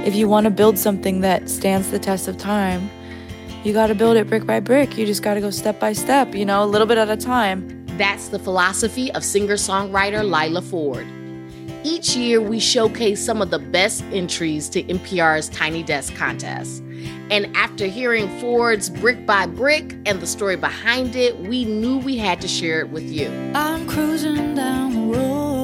if you want to build something that stands the test of time, you got to build it brick by brick. You just got to go step by step, a little bit at a time. That's the philosophy of singer-songwriter Lila Ford. Each year, we showcase some of the best entries to NPR's Tiny Desk contest. And after hearing Ford's Brick by Brick and the story behind it, we knew we had to share it with you. I'm cruising down the road.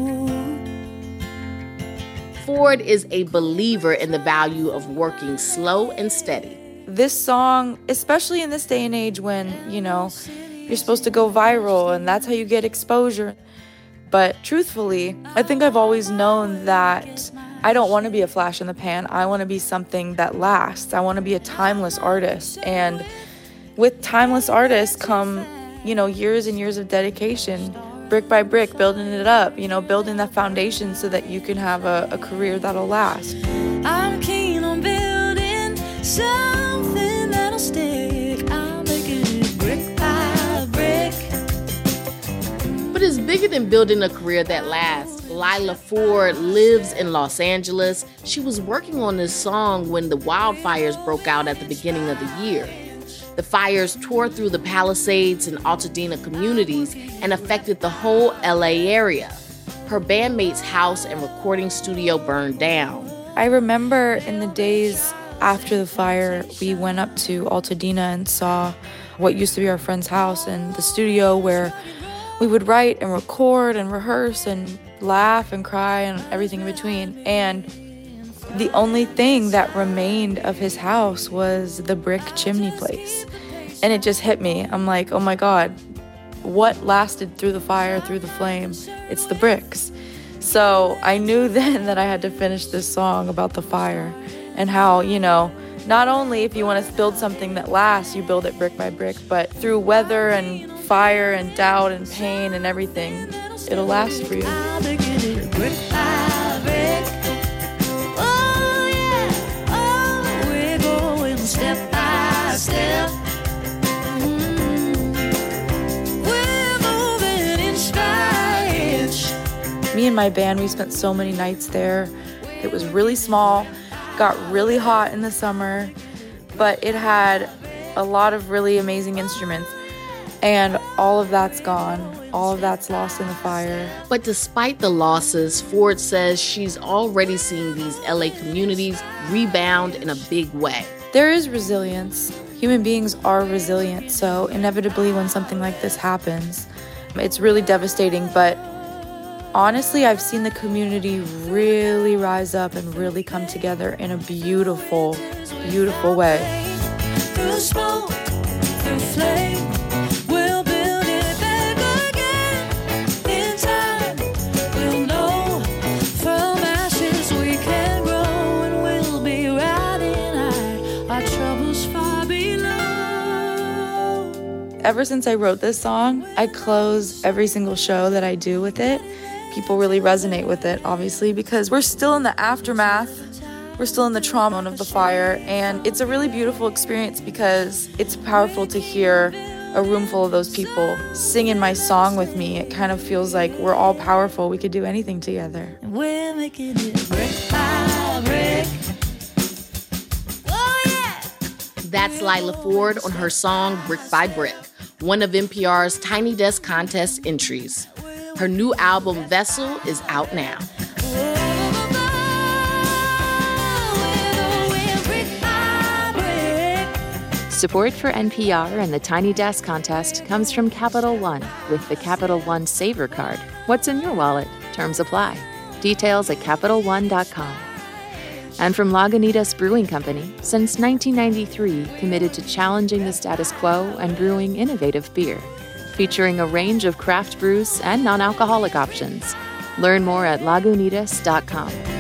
Ford is a believer in the value of working slow and steady. This song, especially in this day and age when, you're supposed to go viral and that's how you get exposure. But truthfully, I think I've always known that I don't want to be a flash in the pan. I want to be something that lasts. I want to be a timeless artist. And with timeless artists come, years and years of dedication, brick by brick, building it up, building that foundation so that you can have a career that'll last. I'm keen on building something that'll stick. I'm making it brick by brick. But it's bigger than building a career that lasts. Lila Ford lives in Los Angeles. She was working on this song when the wildfires broke out at the beginning of the year. The fires tore through the Palisades and Altadena communities and affected the whole LA area. Her bandmate's house and recording studio burned down. I remember in the days after the fire, we went up to Altadena and saw what used to be our friend's house and the studio where we would write and record and rehearse and laugh and cry and everything in between. And the only thing that remained of his house was the brick chimney place. And it just hit me. I'm like, oh my God, what lasted through the fire, through the flame? It's the bricks. So I knew then that I had to finish this song about the fire and how, not only if you want to build something that lasts, you build it brick by brick, but through weather and fire and doubt and pain and everything, it'll last for you. Step by step, we're moving inch by inch. Me and my band, we spent so many nights there. It was really small, got really hot in the summer, but it had a lot of really amazing instruments. And all of that's gone. All of that's lost in the fire. But despite the losses, Ford says she's already seeing these LA communities rebound in a big way. There is resilience. Human beings are resilient, so inevitably when something like this happens, it's really devastating, but honestly, I've seen the community really rise up and really come together in a beautiful, beautiful way. Through smoke, through flame, we'll build it back again. In time, we'll know from ashes we can grow, and we'll be riding high, our troubles far below. Ever since I wrote this song, I close every single show that I do with it. People really resonate with it, obviously, because we're still in the aftermath. We're still in the trauma of the fire, and it's a really beautiful experience because it's powerful to hear a room full of those people singing my song with me. It kind of feels like we're all powerful. We could do anything together. We're making it brick by brick. Oh, yeah! That's Lila Ford on her song Brick by Brick, one of NPR's Tiny Desk contest entries. Her new album, Vessel, is out now. Support for NPR and the Tiny Desk contest comes from Capital One with the Capital One Saver Card. What's in your wallet? Terms apply. Details at CapitalOne.com. And from Lagunitas Brewing Company, since 1993, committed to challenging the status quo and brewing innovative beer. Featuring a range of craft brews and non-alcoholic options. Learn more at Lagunitas.com.